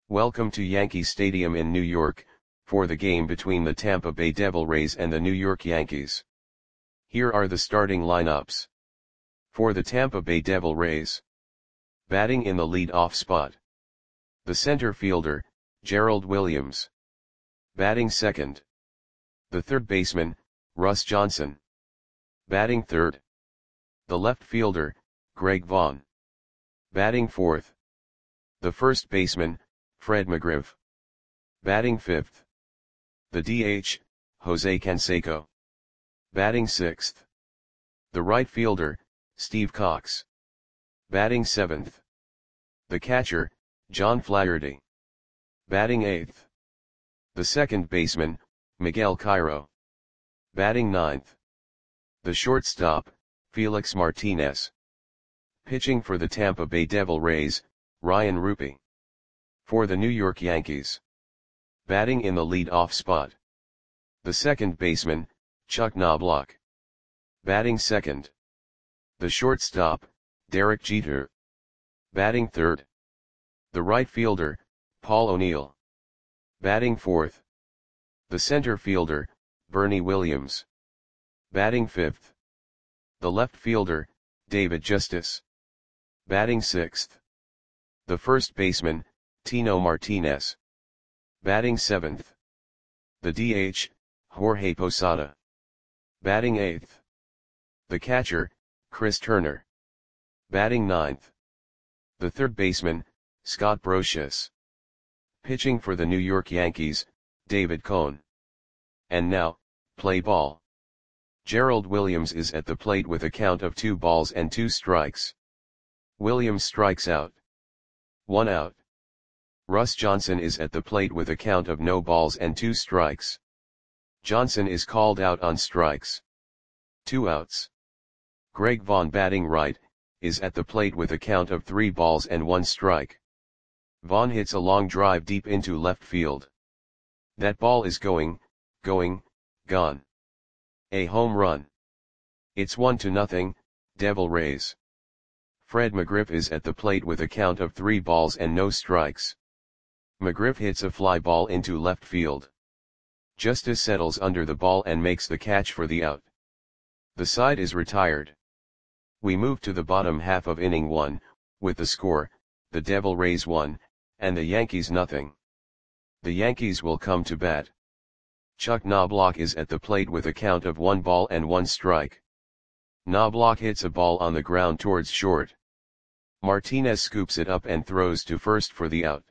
Welcome to Yankee Stadium in New York, for the game between the Tampa Bay Devil Rays and the New York Yankees. Here are the starting lineups. For the Tampa Bay Devil Rays. Batting in the lead-off spot. The center fielder, Gerald Williams. Batting second. The third baseman, Russ Johnson. Batting third. The left fielder, Greg Vaughn. Batting fourth. The first baseman, Fred McGriff. Batting fifth. The DH, Jose Canseco. Batting sixth. The right fielder, Steve Cox. Batting seventh. The catcher, John Flaherty. Batting eighth. The second baseman, Miguel Cairo. Batting ninth. The shortstop, Felix Martinez. Pitching for the Tampa Bay Devil Rays, Ryan Rupi. For the New York Yankees. Batting in the lead-off spot. The second baseman, Chuck Knobloch. Batting second. The shortstop, Derek Jeter. Batting third. The right fielder, Paul O'Neill. Batting fourth. The center fielder, Bernie Williams. Batting fifth. The left fielder, David Justice. Batting sixth. The first baseman, Tino Martinez. Batting seventh. The DH, Jorge Posada. Batting eighth. The catcher, Chris Turner. Batting ninth. The third baseman, Scott Brosius. Pitching for the New York Yankees, David Cone. And now, play ball. Gerald Williams is at the plate with a count of 2 balls and 2 strikes. Williams strikes out. 1 out. Russ Johnson is at the plate with a count of no balls and 2 strikes. Johnson is called out on strikes. 2 outs. Greg Vaughn, batting right, is at the plate with a count of 3 balls and 1 strike. Vaughn hits a long drive deep into left field. That ball is gone. A home run. It's 1-0, Devil Rays. Fred McGriff is at the plate with a count of 3 balls and no strikes. McGriff hits a fly ball into left field. Justice settles under the ball and makes the catch for the out. The side is retired. We move to the bottom half of inning 1, with the score, the Devil Rays 1, and the Yankees nothing. The Yankees will come to bat. Chuck Knobloch is at the plate with a count of 1 ball and 1 strike. Knobloch hits a ball on the ground towards short. Martinez scoops it up and throws to first for the out.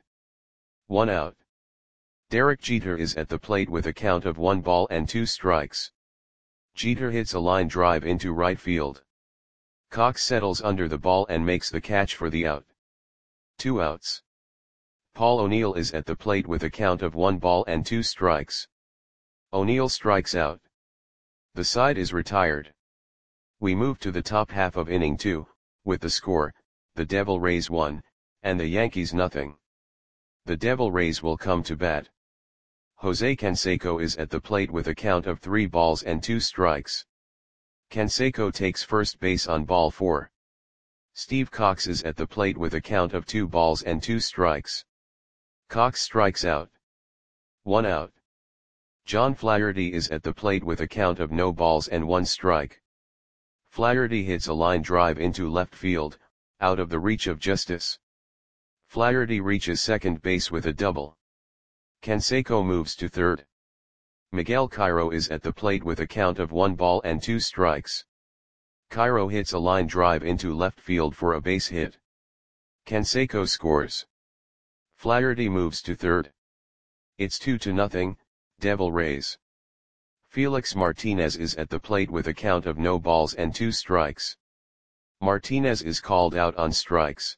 1 out. Derek Jeter is at the plate with a count of 1 ball and 2 strikes. Jeter hits a line drive into right field. Cox settles under the ball and makes the catch for the out. 2 outs. Paul O'Neill is at the plate with a count of 1 ball and 2 strikes. O'Neill strikes out. The side is retired. We move to the top half of inning 2, with the score, the Devil Rays 1, and the Yankees nothing. The Devil Rays will come to bat. Jose Canseco is at the plate with a count of 3 balls and 2 strikes. Canseco takes first base on ball 4. Steve Cox is at the plate with a count of 2 balls and 2 strikes. Cox strikes out. 1 out. John Flaherty is at the plate with a count of no balls and 1 strike. Flaherty hits a line drive into left field, out of the reach of Justice. Flaherty reaches second base with a double. Canseco moves to third. Miguel Cairo is at the plate with a count of 1 ball and 2 strikes. Cairo hits a line drive into left field for a base hit. Canseco scores. Flaherty moves to third. It's 2-0, Devil Rays. Felix Martinez is at the plate with a count of no balls and 2 strikes. Martinez is called out on strikes.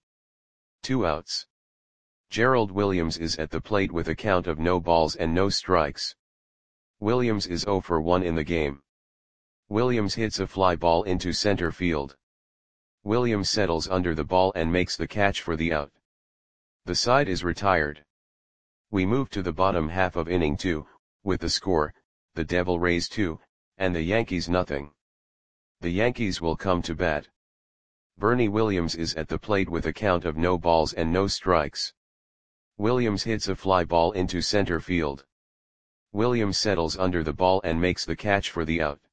2 outs. Gerald Williams is at the plate with a count of no balls and no strikes. Williams is 0 for 1 in the game. Williams hits a fly ball into center field. Williams settles under the ball and makes the catch for the out. The side is retired. We move to the bottom half of inning 2, with the score, the Devil Rays 2, and the Yankees nothing. The Yankees will come to bat. Bernie Williams is at the plate with a count of no balls and no strikes. Williams hits a fly ball into center field. Williams settles under the ball and makes the catch for the out.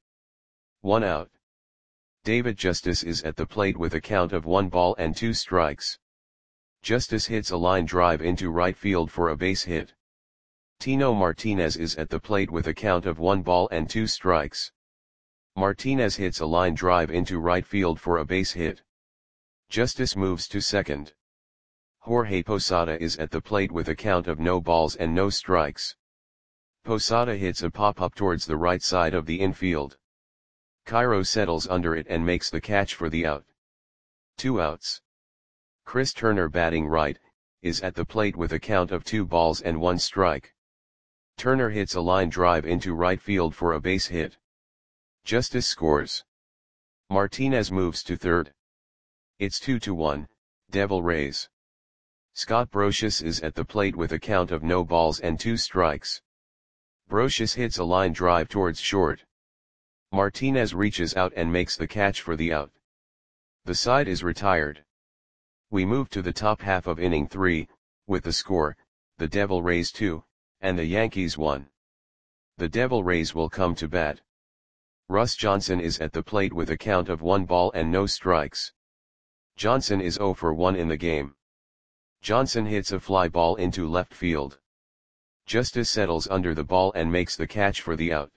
1 out. David Justice is at the plate with a count of 1 ball and 2 strikes. Justice hits a line drive into right field for a base hit. Tino Martinez is at the plate with a count of 1 ball and 2 strikes. Martinez hits a line drive into right field for a base hit. Justice moves to second. Jorge Posada is at the plate with a count of no balls and no strikes. Posada hits a pop-up towards the right side of the infield. Cairo settles under it and makes the catch for the out. 2 outs. Chris Turner, batting right, is at the plate with a count of 2 balls and 1 strike. Turner hits a line drive into right field for a base hit. Justice scores. Martinez moves to third. It's 2-1, Devil Rays. Scott Brosius is at the plate with a count of no balls and 2 strikes. Brosius hits a line drive towards short. Martinez reaches out and makes the catch for the out. The side is retired. We move to the top half of inning 3, with the score, the Devil Rays 2, and the Yankees 1. The Devil Rays will come to bat. Russ Johnson is at the plate with a count of 1 ball and no strikes. Johnson is 0 for 1 in the game. Johnson hits a fly ball into left field. Justice settles under the ball and makes the catch for the out.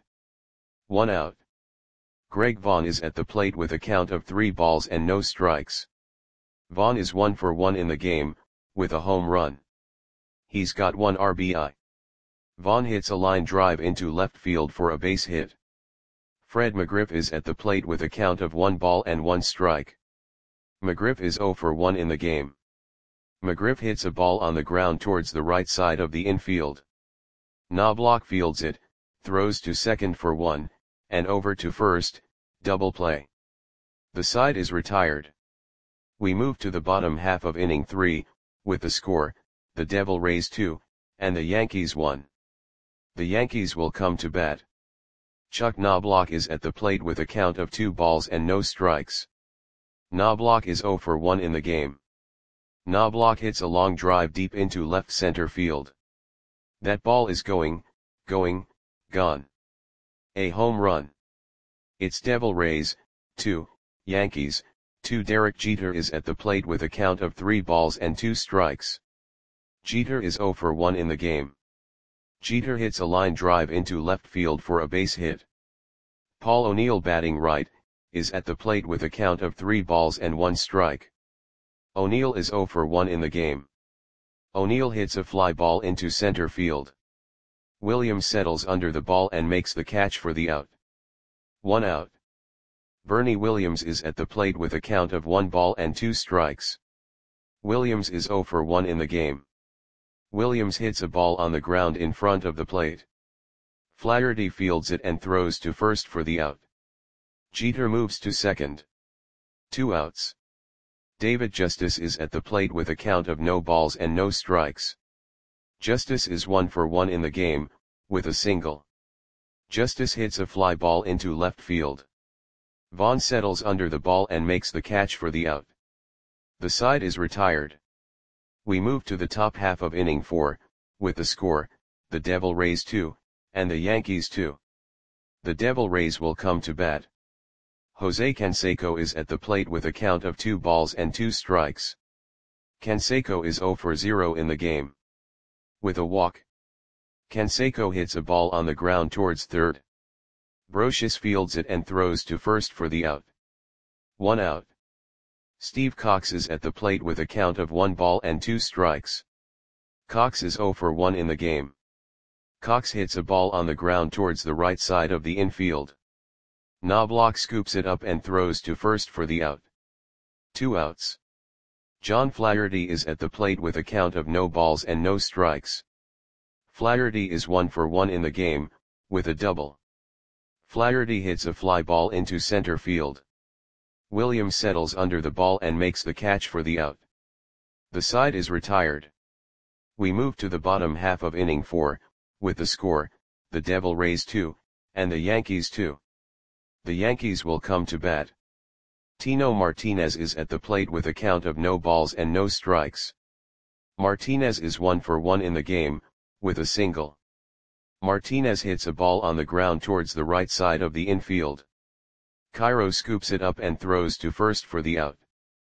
1 out. Greg Vaughn is at the plate with a count of 3 balls and no strikes. Vaughn is 1 for 1 in the game, with a home run. He's got 1 RBI. Vaughn hits a line drive into left field for a base hit. Fred McGriff is at the plate with a count of 1 ball and 1 strike. McGriff is 0 for 1 in the game. McGriff hits a ball on the ground towards the right side of the infield. Knobloch fields it, throws to second for 1, and over to first, double play. The side is retired. We move to the bottom half of inning 3, with the score, the Devil Rays 2, and the Yankees 1. The Yankees will come to bat. Chuck Knobloch is at the plate with a count of 2 balls and no strikes. Knobloch is 0 for 1 in the game. Knobloch hits a long drive deep into left center field. That ball is gone. A home run. It's Devil Rays 2, Yankees 2. Derek Jeter is at the plate with a count of 3 balls and 2 strikes. Jeter is 0 for 1 in the game. Jeter hits a line drive into left field for a base hit. Paul O'Neill, batting right, is at the plate with a count of 3 balls and 1 strike. O'Neill is 0 for 1 in the game. O'Neill hits a fly ball into center field. Williams settles under the ball and makes the catch for the out. 1 out. Bernie Williams is at the plate with a count of 1 ball and 2 strikes. Williams is 0 for 1 in the game. Williams hits a ball on the ground in front of the plate. Flaherty fields it and throws to first for the out. Jeter moves to second. 2 outs. David Justice is at the plate with a count of no balls and no strikes. Justice is 1 for 1 in the game, with a single. Justice hits a fly ball into left field. Vaughn settles under the ball and makes the catch for the out. The side is retired. We move to the top half of inning 4, with the score, the Devil Rays 2, and the Yankees 2. The Devil Rays will come to bat. Jose Canseco is at the plate with a count of 2 balls and 2 strikes. Canseco is 0 for 0 in the game. With a walk. Canseco hits a ball on the ground towards third. Brosius fields it and throws to first for the out. 1 out. Steve Cox is at the plate with a count of 1 ball and 2 strikes. Cox is 0 for 1 in the game. Cox hits a ball on the ground towards the right side of the infield. Knobloch scoops it up and throws to first for the out. 2 outs. John Flaherty is at the plate with a count of no balls and no strikes. Flaherty is 1 for 1 in the game, with a double. Flaherty hits a fly ball into center field. Williams settles under the ball and makes the catch for the out. The side is retired. We move to the bottom half of inning 4, with the score, the Devil Rays 2, and the Yankees 2. The Yankees will come to bat. Tino Martinez is at the plate with a count of no balls and no strikes. Martinez is 1 for 1 in the game, with a single. Martinez hits a ball on the ground towards the right side of the infield. Cairo scoops it up and throws to first for the out.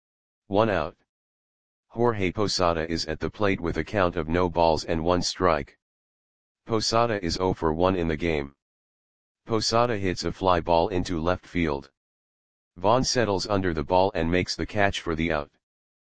1 out. Jorge Posada is at the plate with a count of no balls and 1 strike. Posada is 0 for 1 in the game. Posada hits a fly ball into left field. Vaughn settles under the ball and makes the catch for the out.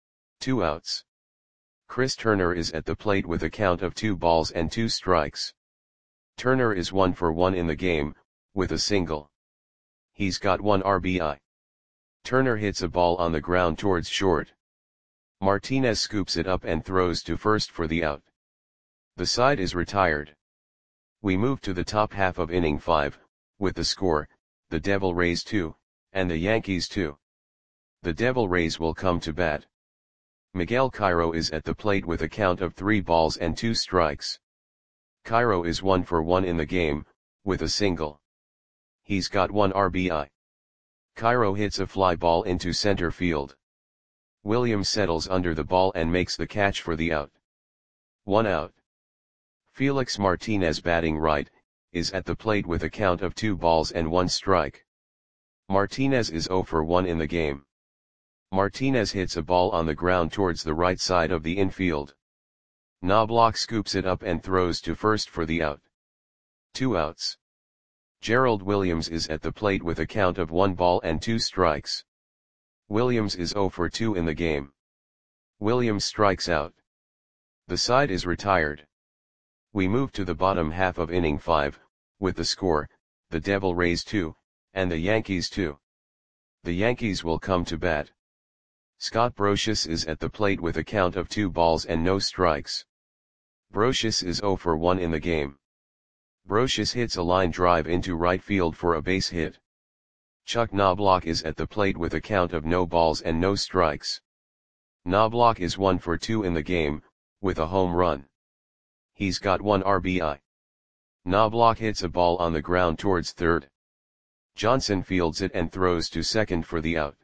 2 outs. Chris Turner is at the plate with a count of 2 balls and 2 strikes. Turner is 1 for 1 in the game, with a single. He's got 1 RBI. Turner hits a ball on the ground towards short. Martinez scoops it up and throws to first for the out. The side is retired. We move to the top half of inning 5, with the score, the Devil Rays 2, and the Yankees 2. The Devil Rays will come to bat. Miguel Cairo is at the plate with a count of 3 balls and 2 strikes. Cairo is 1 for 1 in the game, with a single. He's got 1 RBI. Cairo hits a fly ball into center field. Williams settles under the ball and makes the catch for the out. 1 out. Felix Martinez, batting right, is at the plate with a count of 2 balls and 1 strike. Martinez is 0 for 1 in the game. Martinez hits a ball on the ground towards the right side of the infield. Knobloch scoops it up and throws to first for the out. 2 outs. Gerald Williams is at the plate with a count of 1 ball and 2 strikes. Williams is 0 for 2 in the game. Williams strikes out. The side is retired. We move to the bottom half of inning 5, with the score, the Devil Rays 2, and the Yankees 2. The Yankees will come to bat. Scott Brosius is at the plate with a count of 2 balls and no strikes. Brosius is 0 for 1 in the game. Brosius hits a line drive into right field for a base hit. Chuck Knobloch is at the plate with a count of no balls and no strikes. Knobloch is 1 for 2 in the game, with a home run. He's got 1 RBI. Knobloch hits a ball on the ground towards third. Johnson fields it and throws to second for the out.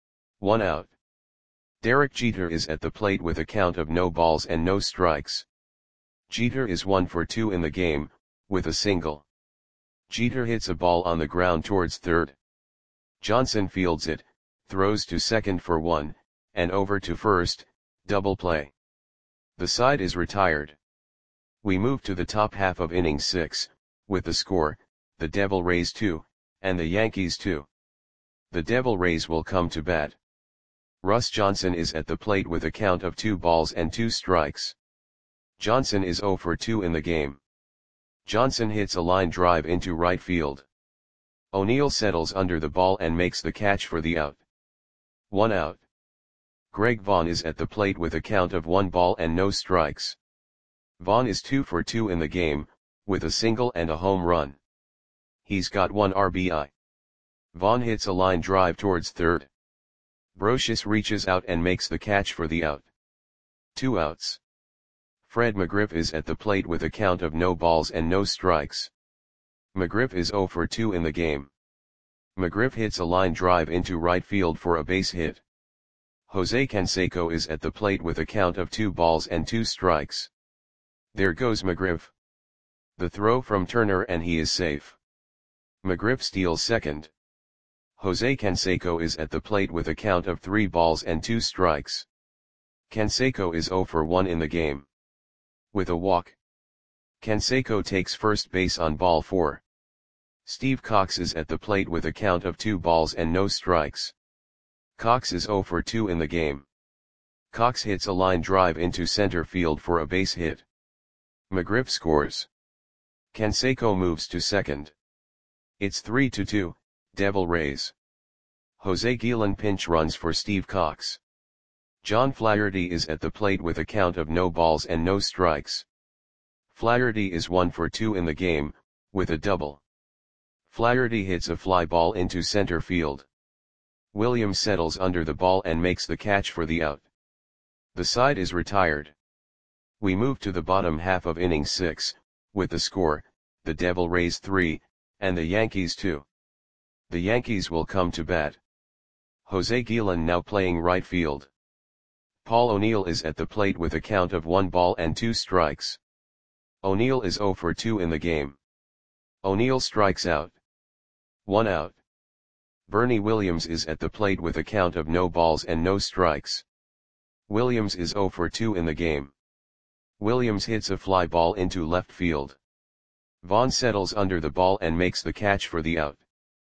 1 out. Derek Jeter is at the plate with a count of no balls and no strikes. Jeter is 1 for 2 in the game, with a single. Jeter hits a ball on the ground towards third. Johnson fields it, throws to second for 1, and over to first, double play. The side is retired. We move to the top half of inning 6, with the score, the Devil Rays 2, and the Yankees 2. The Devil Rays will come to bat. Russ Johnson is at the plate with a count of 2 balls and 2 strikes. Johnson is 0 for 2 in the game. Johnson hits a line drive into right field. O'Neill settles under the ball and makes the catch for the out. 1 out. Greg Vaughn is at the plate with a count of 1 ball and no strikes. Vaughn is 2 for 2 in the game, with a single and a home run. He's got 1 RBI. Vaughn hits a line drive towards third. Brosius reaches out and makes the catch for the out. 2 outs. Fred McGriff is at the plate with a count of no balls and no strikes. McGriff is 0 for 2 in the game. McGriff hits a line drive into right field for a base hit. Jose Canseco is at the plate with a count of 2 balls and 2 strikes. There goes McGriff. The throw from Turner and he is safe. McGriff steals second. Jose Canseco is at the plate with a count of 3 balls and 2 strikes. Canseco is 0 for 1 in the game. With a walk. Canseco takes first base on ball 4. Steve Cox is at the plate with a count of 2 balls and no strikes. Cox is 0 for 2 in the game. Cox hits a line drive into center field for a base hit. McGriff scores. Canseco moves to second. It's 3-2, Devil Rays. Jose Guillen pinch runs for Steve Cox. John Flaherty is at the plate with a count of no balls and no strikes. Flaherty is 1 for 2 in the game, with a double. Flaherty hits a fly ball into center field. Williams settles under the ball and makes the catch for the out. The side is retired. We move to the bottom half of inning 6, with the score, the Devil Rays 3, and the Yankees 2. The Yankees will come to bat. Jose Guillen now playing right field. Paul O'Neill is at the plate with a count of 1 ball and 2 strikes. O'Neill is 0 for 2 in the game. O'Neill strikes out. 1 out. Bernie Williams is at the plate with a count of no balls and no strikes. Williams is 0 for 2 in the game. Williams hits a fly ball into left field. Vaughn settles under the ball and makes the catch for the out.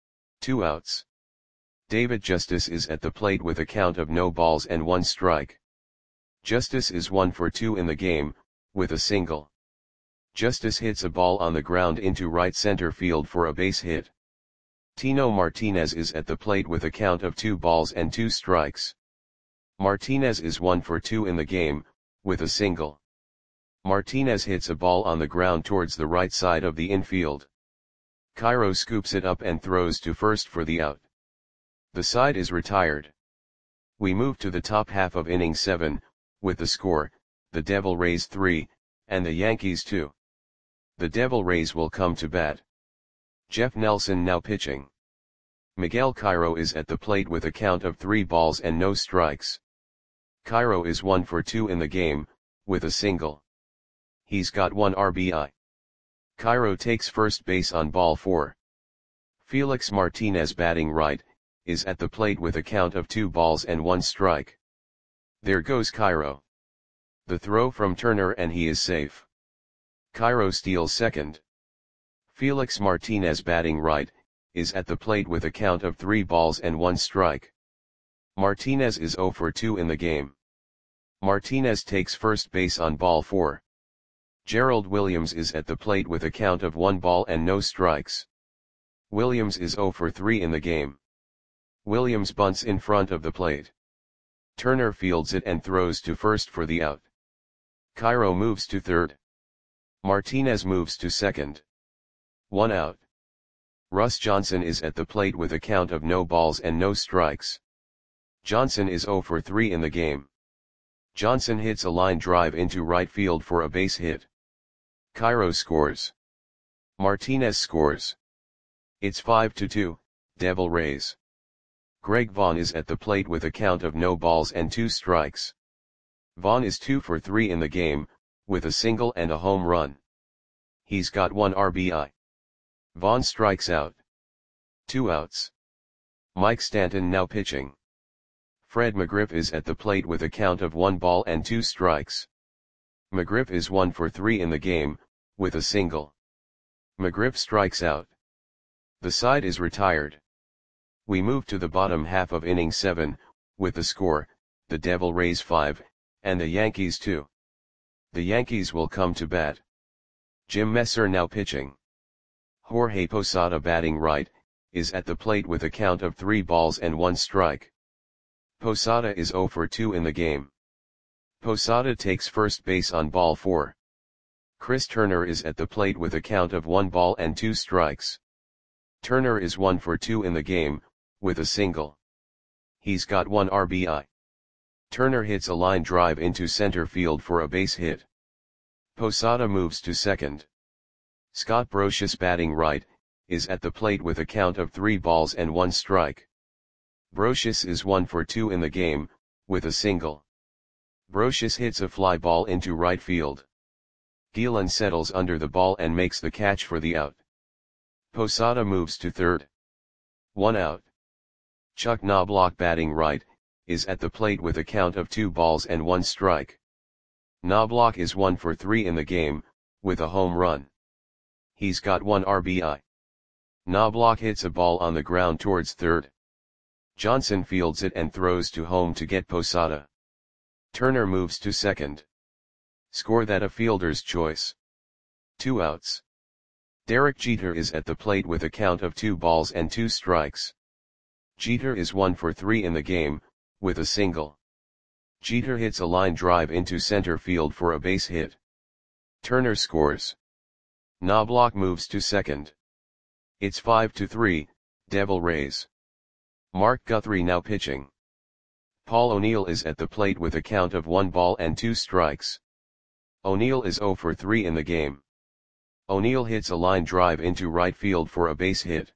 2 outs. David Justice is at the plate with a count of no balls and 1 strike. Justice is 1 for 2 in the game, with a single. Justice hits a ball on the ground into right center field for a base hit. Tino Martinez is at the plate with a count of 2 balls and 2 strikes. Martinez is 1 for 2 in the game, with a single. Martinez hits a ball on the ground towards the right side of the infield. Cairo scoops it up and throws to first for the out. The side is retired. We move to the top half of inning 7, with the score, the Devil Rays 3, and the Yankees 2. The Devil Rays will come to bat. Jeff Nelson now pitching. Miguel Cairo is at the plate with a count of 3 balls and no strikes. Cairo is 1 for 2 in the game, with a single. He's got 1 RBI. Cairo takes first base on ball 4. Felix Martinez, batting right, is at the plate with a count of 2 balls and 1 strike. There goes Cairo. The throw from Turner and he is safe. Cairo steals second. Felix Martinez, batting right, is at the plate with a count of 3 balls and 1 strike. Martinez is 0 for 2 in the game. Martinez takes first base on ball 4. Gerald Williams is at the plate with a count of 1 ball and no strikes. Williams is 0 for 3 in the game. Williams bunts in front of the plate. Turner fields it and throws to first for the out. Cairo moves to third. Martinez moves to second. 1 out. Russ Johnson is at the plate with a count of no balls and no strikes. Johnson is 0 for 3 in the game. Johnson hits a line drive into right field for a base hit. Cairo scores. Martinez scores. It's 5-2, Devil Rays. Greg Vaughn is at the plate with a count of no balls and 2 strikes. Vaughn is 2 for 3 in the game, with a single and a home run. He's got 1 RBI. Vaughn strikes out. 2 outs. Mike Stanton now pitching. Fred McGriff is at the plate with a count of 1 ball and 2 strikes. McGriff is 1 for 3 in the game, with a single. McGriff strikes out. The side is retired. We move to the bottom half of inning 7, with the score, the Devil Rays 5, and the Yankees 2. The Yankees will come to bat. Jim Messer now pitching. Jorge Posada, batting right, is at the plate with a count of 3 balls and 1 strike. Posada is 0 for 2 in the game. Posada takes first base on ball 4. Chris Turner is at the plate with a count of 1 ball and 2 strikes. Turner is 1 for 2 in the game, with a single. He's got 1 RBI. Turner hits a line drive into center field for a base hit. Posada moves to second. Scott Brosius, batting right, is at the plate with a count of 3 balls and 1 strike. Brosius is 1 for 2 in the game, with a single. Brosius hits a fly ball into right field. Gielan settles under the ball and makes the catch for the out. Posada moves to third. 1 out. Chuck Knobloch, batting right, is at the plate with a count of 2 balls and 1 strike. Knobloch is 1 for 3 in the game, with a home run. He's got 1 RBI. Knobloch hits a ball on the ground towards third. Johnson fields it and throws to home to get Posada. Turner moves to second. Score that a fielder's choice. 2 outs. Derek Jeter is at the plate with a count of 2 balls and 2 strikes. Jeter is 1 for 3 in the game, with a single. Jeter hits a line drive into center field for a base hit. Turner scores. Knobloch moves to second. It's 5-3, Devil Rays. Mark Guthrie now pitching. Paul O'Neill is at the plate with a count of 1 ball and 2 strikes. O'Neill is 0 for 3 in the game. O'Neill hits a line drive into right field for a base hit.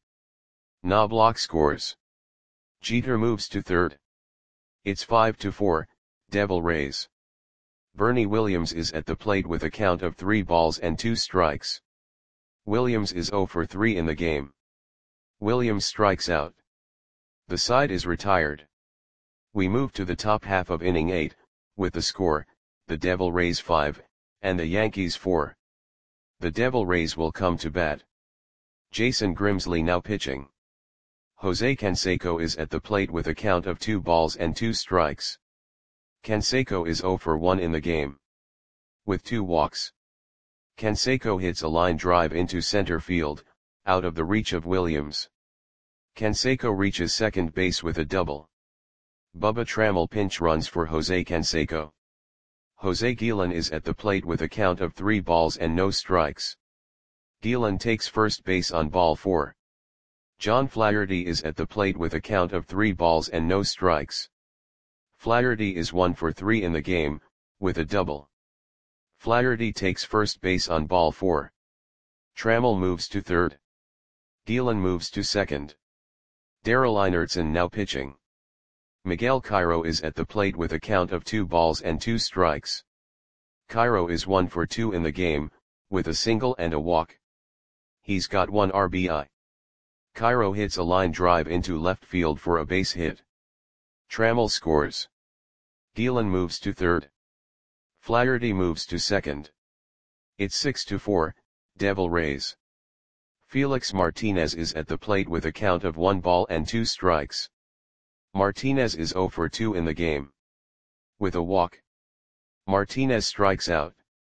Knobloch scores. Jeter moves to third. It's 5-4, Devil Rays. Bernie Williams is at the plate with a count of 3 balls and 2 strikes. Williams is 0 for 3 in the game. Williams strikes out. The side is retired. We move to the top half of inning 8, with the score, the Devil Rays 5, and the Yankees 4. The Devil Rays will come to bat. Jason Grimsley now pitching. Jose Canseco is at the plate with a count of 2 balls and 2 strikes. Canseco is 0 for 1 in the game. With 2 walks. Canseco hits a line drive into center field, out of the reach of Williams. Canseco reaches second base with a double. Bubba Trammell pinch runs for Jose Canseco. Jose Guillen is at the plate with a count of 3 balls and no strikes. Guillen takes first base on ball 4. John Flaherty is at the plate with a count of 3 balls and no strikes. Flaherty is 1 for 3 in the game, with a double. Flaherty takes first base on ball 4. Trammell moves to third. Guillen moves to second. Darrell Einertson now pitching. Miguel Cairo is at the plate with a count of 2 balls and 2 strikes. Cairo is 1 for 2 in the game, with a single and a walk. He's got 1 RBI. Cairo hits a line drive into left field for a base hit. Trammell scores. Guillen moves to third. Flaherty moves to second. It's 6-4, Devil Rays. Felix Martinez is at the plate with a count of 1 ball and 2 strikes. Martinez is 0 for 2 in the game. With a walk. Martinez strikes out.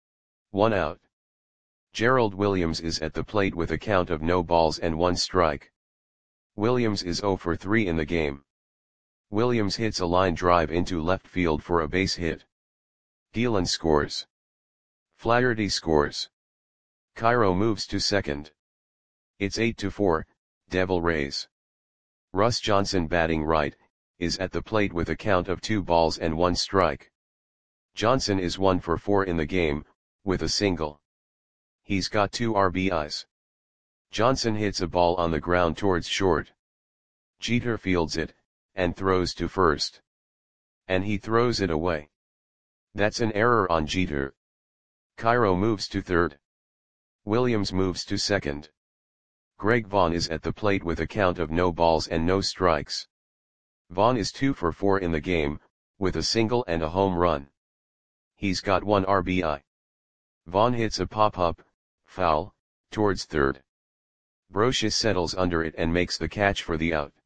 1 out. Gerald Williams is at the plate with a count of no balls and 1 strike. Williams is 0 for 3 in the game. Williams hits a line drive into left field for a base hit. Guillen scores. Flaherty scores. Cairo moves to second. It's 8-4, Devil Rays. Russ Johnson batting right, is at the plate with a count of 2 balls and 1 strike. Johnson is 1 for 4 in the game, with a single. He's got 2 RBIs. Johnson hits a ball on the ground towards short. Jeter fields it, and throws to first. And he throws it away. That's an error on Jeter. Cairo moves to third. Williams moves to second. Greg Vaughn is at the plate with a count of no balls and no strikes. Vaughn is 2 for 4 in the game, with a single and a home run. He's got 1 RBI. Vaughn hits a pop-up, foul, towards third. Brosius settles under it and makes the catch for the out.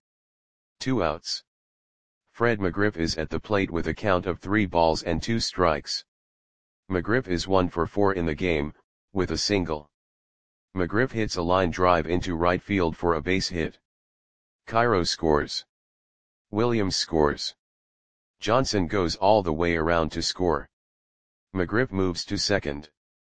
2 outs. Fred McGriff is at the plate with a count of 3 balls and 2 strikes. McGriff is 1 for 4 in the game, with a single. McGriff hits a line drive into right field for a base hit. Cairo scores. Williams scores. Johnson goes all the way around to score. McGriff moves to second.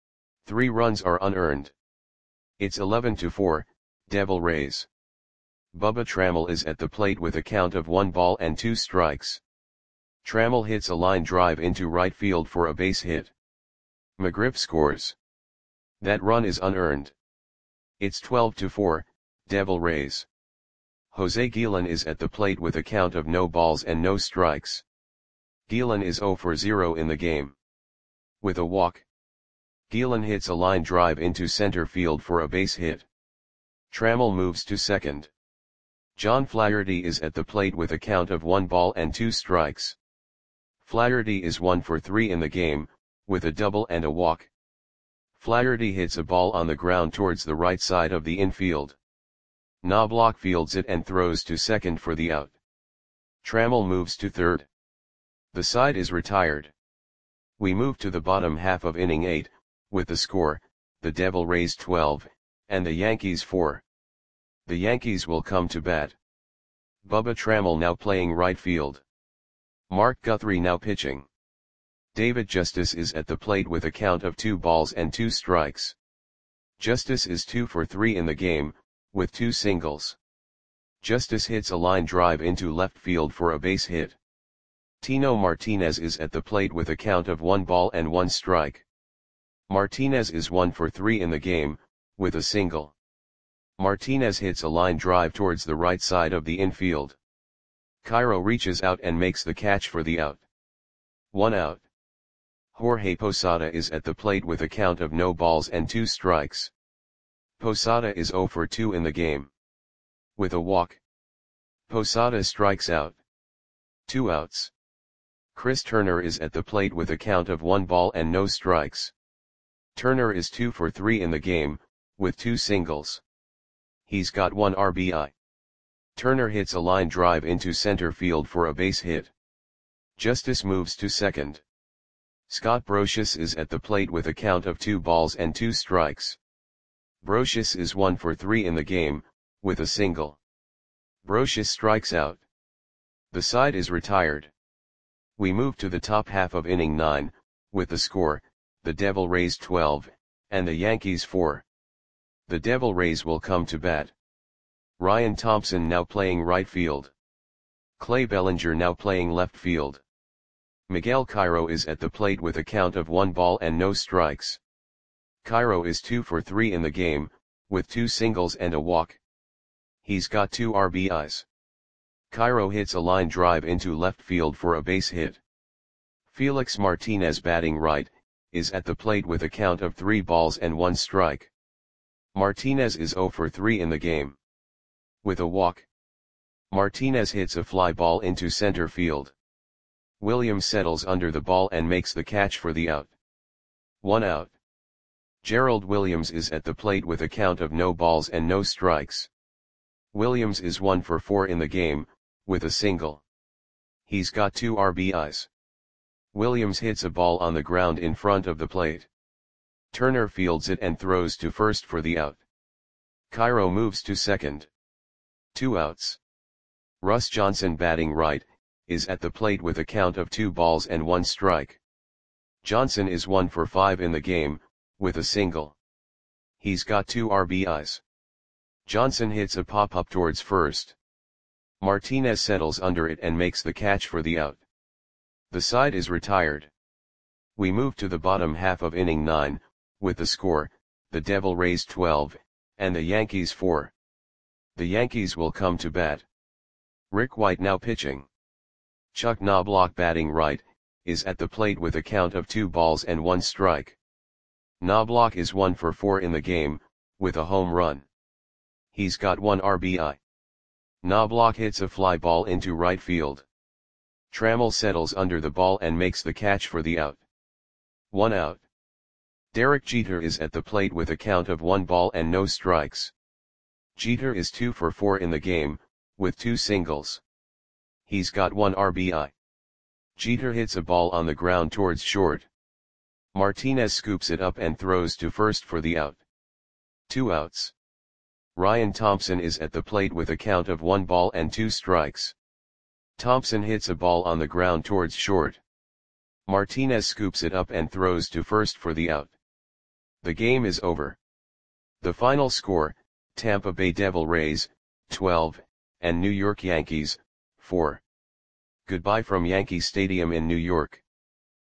3 runs are unearned. It's 11-4, Devil Rays. Bubba Trammell is at the plate with a count of 1 ball and 2 strikes. Trammell hits a line drive into right field for a base hit. McGriff scores. That run is unearned. It's 12-4, Devil Rays. Jose Guillen is at the plate with a count of no balls and no strikes. Guillen is 0 for 0 in the game. With a walk. Guillen hits a line drive into center field for a base hit. Trammell moves to second. John Flaherty is at the plate with a count of 1 ball and 2 strikes. Flaherty is 1 for 3 in the game, with a double and a walk. Flaherty hits a ball on the ground towards the right side of the infield. Knobloch fields it and throws to second for the out. Trammell moves to third. The side is retired. We move to the bottom half of inning 8, with the score, the Devil Rays 12, and the Yankees 4. The Yankees will come to bat. Bubba Trammell now playing right field. Mark Guthrie now pitching. David Justice is at the plate with a count of 2 balls and 2 strikes. Justice is 2 for 3 in the game, with 2 singles. Justice hits a line drive into left field for a base hit. Tino Martinez is at the plate with a count of 1 ball and 1 strike. Martinez is 1 for 3 in the game, with a single. Martinez hits a line drive towards the right side of the infield. Cairo reaches out and makes the catch for the out. 1 out. Jorge Posada is at the plate with a count of no balls and 2 strikes. Posada is 0 for 2 in the game. With a walk, Posada strikes out. 2 outs. Chris Turner is at the plate with a count of 1 ball and no strikes. Turner is 2 for 3 in the game, with 2 singles. He's got 1 RBI. Turner hits a line drive into center field for a base hit. Justice moves to second. Scott Brosius is at the plate with a count of 2 balls and 2 strikes. Brosius is 1 for 3 in the game, with a single. Brosius strikes out. The side is retired. We move to the top half of inning 9, with the score, the Devil Rays 12, and the Yankees 4. The Devil Rays will come to bat. Ryan Thompson now playing right field. Clay Bellinger now playing left field. Miguel Cairo is at the plate with a count of 1 ball and no strikes. Cairo is 2 for 3 in the game, with 2 singles and a walk. He's got 2 RBIs. Cairo hits a line drive into left field for a base hit. Felix Martinez batting right, is at the plate with a count of 3 balls and 1 strike. Martinez is 0 for 3 in the game. With a walk, Martinez hits a fly ball into center field. Williams settles under the ball and makes the catch for the out. 1 out. Gerald Williams is at the plate with a count of no balls and no strikes. Williams is 1 for 4 in the game, with a single. He's got 2 RBIs. Williams hits a ball on the ground in front of the plate. Turner fields it and throws to first for the out. Cairo moves to second. 2 outs. Russ Johnson batting right, is at the plate with a count of 2 balls and 1 strike. Johnson is 1 for 5 in the game, with a single. He's got 2 RBIs. Johnson hits a pop-up towards first. Martinez settles under it and makes the catch for the out. The side is retired. We move to the bottom half of inning 9, with the score, the Devil Rays 12, and the Yankees 4. The Yankees will come to bat. Rick White now pitching. Chuck Knobloch batting right, is at the plate with a count of 2 balls and 1 strike. Knobloch is 1 for 4 in the game, with a home run. He's got 1 RBI. Knobloch hits a fly ball into right field. Trammell settles under the ball and makes the catch for the out. 1 out. Derek Jeter is at the plate with a count of 1 ball and no strikes. Jeter is 2 for 4 in the game, with 2 singles. He's got 1 RBI. Jeter hits a ball on the ground towards short. Martinez scoops it up and throws to first for the out. 2 outs. Ryan Thompson is at the plate with a count of 1 ball and 2 strikes. Thompson hits a ball on the ground towards short. Martinez scoops it up and throws to first for the out. The game is over. The final score, Tampa Bay Devil Rays, 12, and New York Yankees, 4. Goodbye from Yankee Stadium in New York.